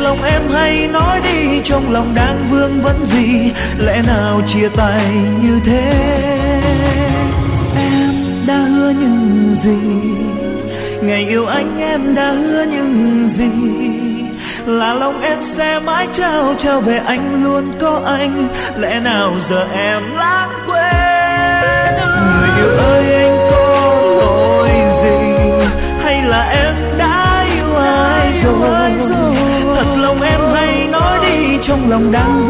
lòng em hay nói đi, trong lòng đang vương vấn gì, lẽ nào chia tay như thế. Em đã hứa những gì, ngày yêu anh em đã hứa những gì, là lòng em sẽ mãi trao về anh, luôn có anh, lẽ nào giờ em lãng quên. Người yêu ơi, anh có lỗi gì, hay là em đã yêu ai rồi? Thật lòng em hay nói đi, trong lòng đang